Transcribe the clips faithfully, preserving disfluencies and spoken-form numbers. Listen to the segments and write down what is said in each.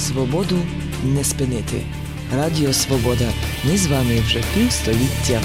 Свободу не спинити. Радіо Свобода. Ми з вами вже півстоліття.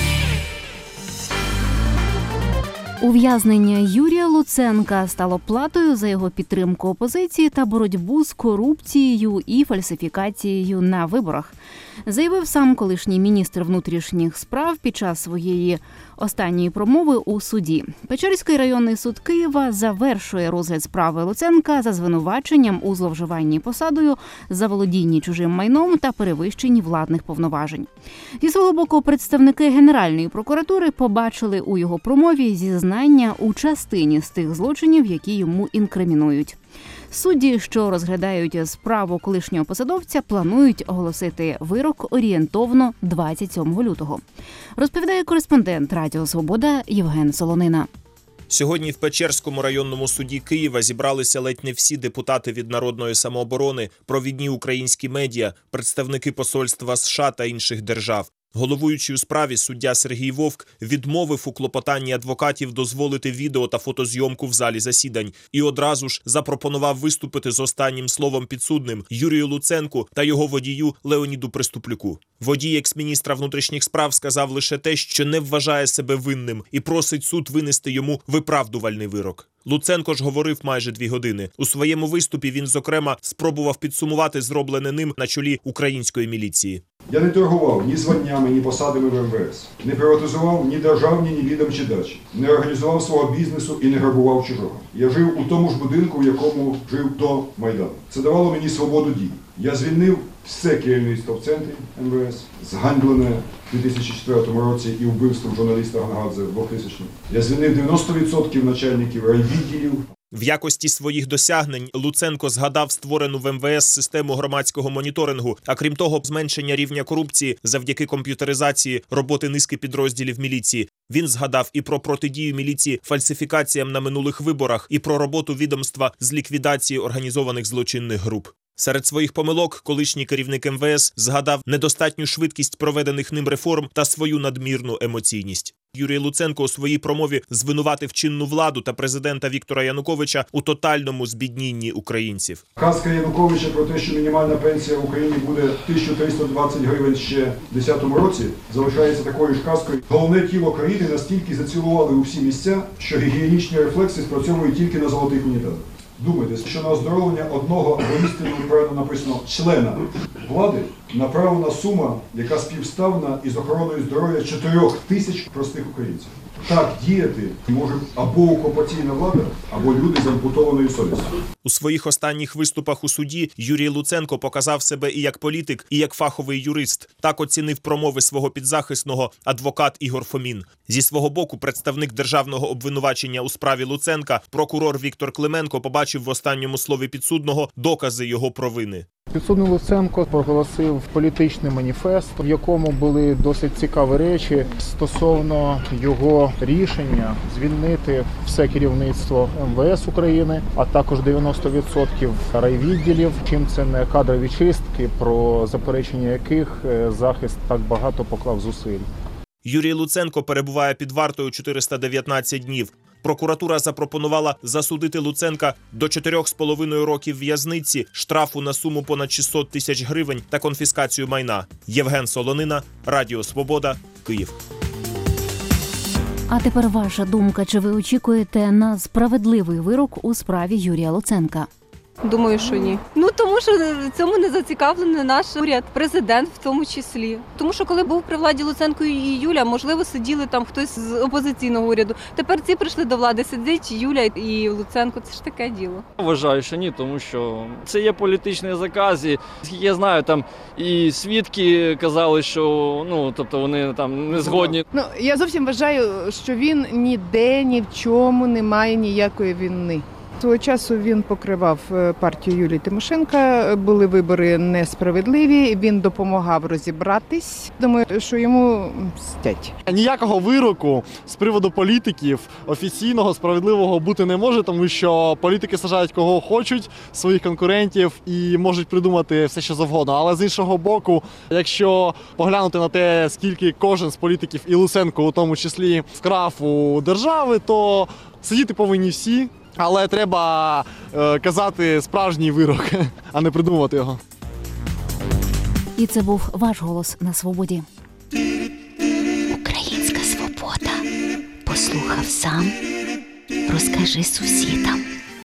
Ув'язнення Юрія Луценка стало платою за його підтримку опозиції та боротьбу з корупцією і фальсифікацією на виборах, заявив сам колишній міністр внутрішніх справ під час своєї останньої промови у суді. Печерський районний суд Києва завершує розгляд справи Луценка за звинуваченням у зловживанні посадою, заволодінні чужим майном та перевищенні владних повноважень. Зі свого боку, представники Генеральної прокуратури побачили у його промові зізнання у частині з тих злочинів, які йому інкримінують. Судді, що розглядають справу колишнього посадовця, планують оголосити вирок орієнтовно двадцять сьомого лютого. Розповідає кореспондент Радіо Свобода Євген Солонина. Сьогодні в Печерському районному суді Києва зібралися ледь не всі депутати від Народної самооборони, провідні українські медіа, представники посольства США та інших держав. Головуючий у справі суддя Сергій Вовк відмовив у клопотанні адвокатів дозволити відео та фотозйомку в залі засідань і одразу ж запропонував виступити з останнім словом підсудним Юрію Луценку та його водію Леоніду Приступлюку. Водій екс-міністра внутрішніх справ сказав лише те, що не вважає себе винним і просить суд винести йому виправдувальний вирок. Луценко ж говорив майже дві години. У своєму виступі він, зокрема, спробував підсумувати зроблене ним на чолі української міліції. Я не торгував ні званнями, ні посадами в ем ве ес. Не приватизував ні державні, ні відомчі дачі. Не організував свого бізнесу і не грабував чужого. Я жив у тому ж будинку, в якому жив до Майдану. Це давало мені свободу дій. Я звільнив все керівництво в центрі ем ве ес, зганьблене в дві тисячі четвертому році і вбивством журналіста Гангадзе в двохтисячному. Я звільнив дев'яносто відсотків начальників райвідділів. В якості своїх досягнень Луценко згадав створену в ем ве ес систему громадського моніторингу, а крім того, зменшення рівня корупції завдяки комп'ютеризації роботи низки підрозділів міліції. Він згадав і про протидію міліції фальсифікаціям на минулих виборах, і про роботу відомства з ліквідації організованих злочинних груп. Серед своїх помилок колишній керівник ем ве ес згадав недостатню швидкість проведених ним реформ та свою надмірну емоційність. Юрій Луценко у своїй промові звинуватив чинну владу та президента Віктора Януковича у тотальному збіднінні українців. Казка Януковича про те, що мінімальна пенсія в Україні буде тисяча триста двадцять гривень ще в дві тисячі десятому році, залишається такою ж казкою. Головне тіло країни настільки зацілували у всі місця, що гігієнічні рефлекси спрацьовують тільки на золотих унітазах. Думайте, що на оздоровлення одного, воістину, правильно написано, члена влади направлена сума, яка співставна із охороною здоров'я чотирьох тисяч простих українців. Так діяти може або окупаційна влада, або люди з ампутованою совістю. У своїх останніх виступах у суді Юрій Луценко показав себе і як політик, і як фаховий юрист. Так оцінив промови свого підзахисного адвокат Ігор Фомін. Зі свого боку, представник державного обвинувачення у справі Луценка, прокурор Віктор Клименко, побачив в останньому слові підсудного докази його провини. Підсудний Луценко проголосив політичний маніфест, в якому були досить цікаві речі стосовно його рішення звільнити все керівництво ем ве ес України, а також дев'яносто відсотків райвідділів, чим це не кадрові чистки, про заперечення яких захист так багато поклав зусиль. Юрій Луценко перебуває під вартою чотириста дев'ятнадцять днів. Прокуратура запропонувала засудити Луценка до чотирьох з половиною років в'язниці, штрафу на суму понад шістсот тисяч гривень та конфіскацію майна. Євген Солонина, Радіо Свобода, Київ. А тепер ваша думка. Чи ви очікуєте на справедливий вирок у справі Юрія Луценка? Думаю, що ні. Ну, тому що в цьому не зацікавлений наш уряд, президент в тому числі. Тому що коли був при владі Луценко і Юля, можливо, сиділи там хтось з опозиційного уряду. Тепер ці прийшли до влади, сидить Юля і Луценко. Це ж таке діло. Вважаю, що ні, тому що це є політичний заказ. І, скільки я знаю, там і свідки казали, що ну, тобто вони там не згодні. Ну, я зовсім вважаю, що він ніде, ні в чому не має ніякої вини. Свого часу він покривав партію Юлії Тимошенко, були вибори несправедливі, він допомагав розібратись. Думаю, що йому мстять. Ніякого вироку з приводу політиків офіційного, справедливого бути не може, тому що політики саджають кого хочуть, своїх конкурентів, і можуть придумати все, що завгодно. Але з іншого боку, якщо поглянути на те, скільки кожен з політиків, і Луценко у тому числі, вкрав у держави, то сидіти повинні всі. Але треба е, казати справжній вирок, а не придумувати його. І це був ваш голос на свободі. Українська свобода. Послухав сам, розкажи сусідам.